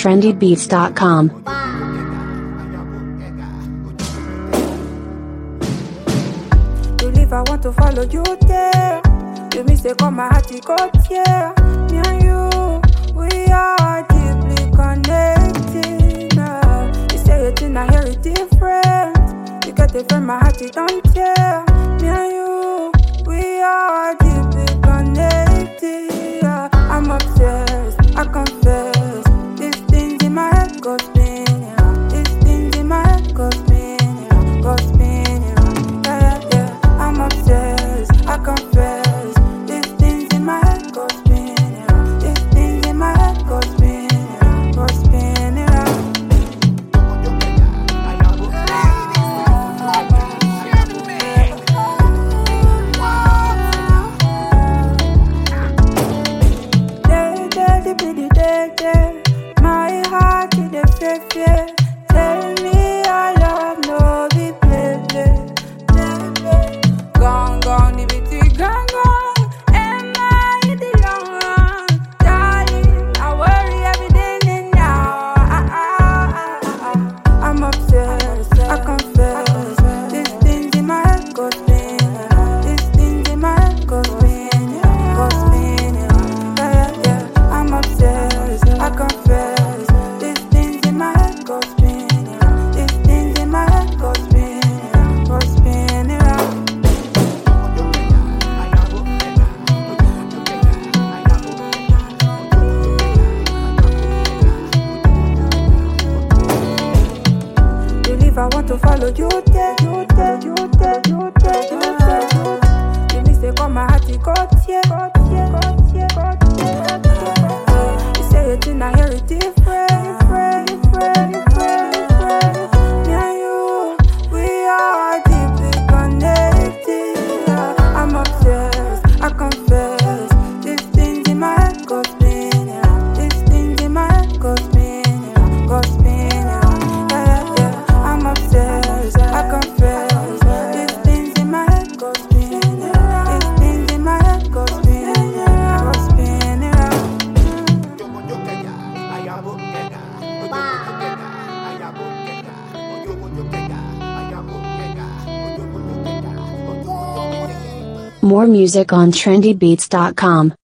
trendybeats.com. You leave, I want to follow you there. You miss it, come my heart, it got here. Me and you, we are deeply connected now. You say it in a hear it different. You get it from my heart, it don't care. Me and you, we are deeply connected. I'm obsessed, I confess. These things in my head go spinning. These things in my head go spinning, go spinning. Yeah, yeah, yeah. I'm obsessed, I confess. These things in my head go spinning. These things in my head go spinning, go spinning. My heart is a fear. Tell me I love no be play. Gone, gone, the bitty gone, gone. Am I the long run? Darling, I worry every day and now. I'm obsessed, I confess. These things in my head go spinning. These things in my head go spinning, go spinning. Yeah, yeah, yeah. I'm obsessed, I confess. These things in my head go spinning. These things in my head go spinning, go spinning. You leave, I want to follow you there. You there, you there, you there, you there, you there. You miss it, come my heart, it got here, got here, got here, got here, got here. You say it and I hear it different, different, different, different, different. Me and you, we are deeply connected. I'm obsessed, I confess. These things in my head go spinning. These things in my head go spinning, go spinning. Yeah, yeah. I'm obsessed, I confess. These things in my head go spinning. These things in my head go spinning, go spinning. More music on trendybeats.com.